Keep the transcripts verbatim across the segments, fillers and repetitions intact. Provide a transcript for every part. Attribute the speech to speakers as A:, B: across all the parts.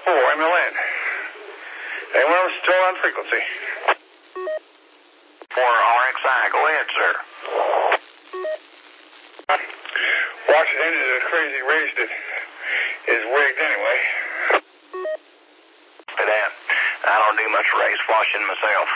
A: four, Emily Lynn. Anyone still on frequency?
B: For R X I, go ahead, sir.
A: Watching engine is crazy race that is rigged anyway.
B: For that, I don't do much race washing myself.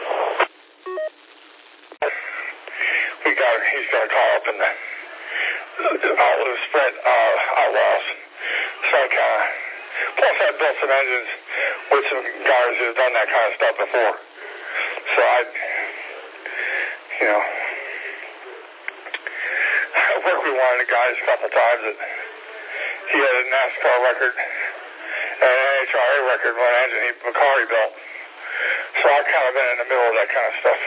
A: We got, he's got a call up in the all of the sprint uh, outlaws. So I kind of, plus I built some engines with some guys who've done that kind of stuff before. So I, you know, I worked with one of the guys a couple times that he had a NASCAR record and an N H R A record on an engine he, a car he built. So I've kind of been in the middle of that kind of stuff.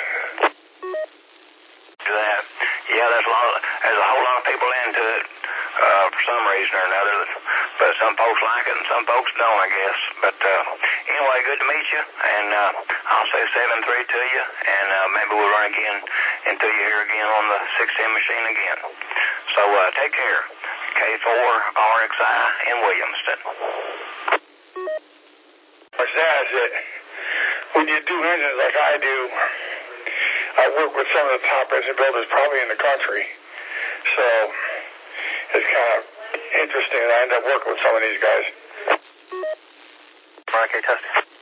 B: That, yeah, there's a lot of, there's a whole lot of people into it uh, for some reason or another. But some folks like it and some folks don't, I guess. But uh, anyway, good to meet you. And uh, I'll say seven three to you. And uh, maybe we'll run again until you're here again on the six ten machine again. So uh, take care. K four R X I in Williamston.
A: What's that is that when you do engines like I do, I work with some of the top engine builders probably in the country. So it's kind of interesting that I end up working with some of these guys.
B: Okay, testing.